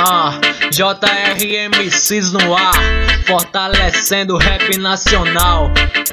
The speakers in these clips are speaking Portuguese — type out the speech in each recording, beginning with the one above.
JRMCs no ar, fortalecendo o rap nacional.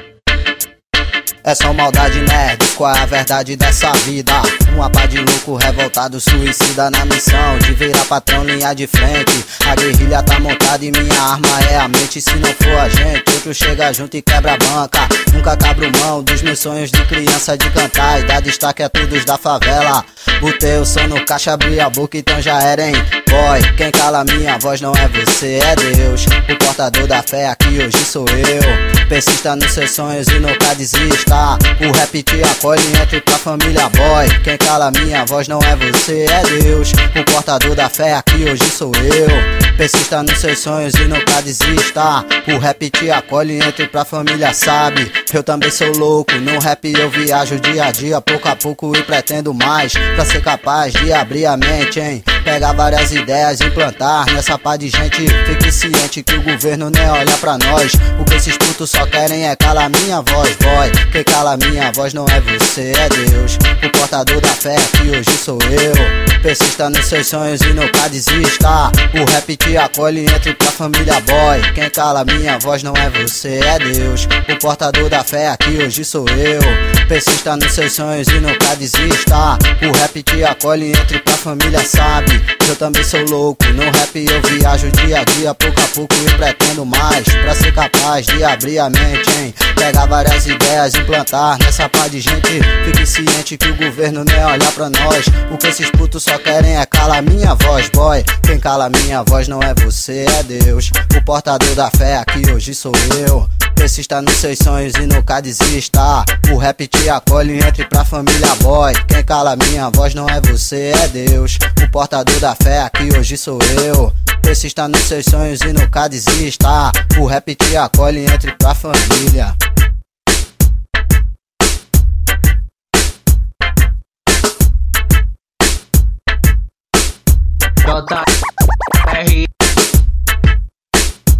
É só maldade, nerds, qual é a verdade dessa vida? Uma pá de louco revoltado, suicida na missão de virar patrão, linha de frente. A guerrilha tá montada e minha arma é a mente. Se não for a gente, outro chega junto e quebra a banca. Nunca cabro mão dos meus sonhos de criança de cantar e dar destaque a todos da favela. Botei o som no caixa, abri a boca, então já era, hein? Boy, quem cala minha voz não é você, é Deus. O portador da fé aqui hoje sou eu. Persista nos seus sonhos e nunca desista. O rap te acolhe, entre pra família, boy. Quem cala minha voz não é você, é Deus. O portador da fé aqui hoje sou eu. Persista nos seus sonhos e nunca desista. O rap te acolhe, entre pra família, sabe? Eu também sou louco, no rap eu viajo dia a dia, pouco a pouco e pretendo mais, pra ser capaz de abrir a mente, hein? Pegar várias ideias e implantar nessa pá de gente. Fique ciente que o governo nem olha pra nós. O que esses putos só querem é calar minha voz, boy. Quem cala minha voz não é você, é Deus. O portador da fé que hoje sou eu. Persista nos seus sonhos e nunca desista. O rap te acolhe, entre pra família, boy. Quem cala minha voz não é você, é Deus. O portador da fé aqui hoje sou eu. Persista nos seus sonhos e nunca desista. O rap te acolhe, entre pra família, sabe? Eu também sou louco, no rap eu viajo dia a dia, pouco a pouco e pretendo mais, pra ser capaz de abrir a mente, hein? Pegar várias ideias, implantar nessa pá de gente. Fique ciente que o governo nem olha pra nós. O que esses putos só querem é calar minha voz, boy. Quem cala minha voz não é você, é Deus. O portador da fé aqui hoje sou eu. Persista nos seus sonhos e nunca desista. O rap te acolhe, entre pra família, boy. Quem cala minha voz não é você, é Deus. O portador da fé aqui hoje sou eu. Persista nos seus sonhos e nunca desista. O rap te acolhe, entre pra família.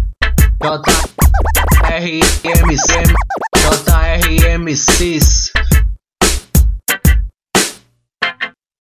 JRMCs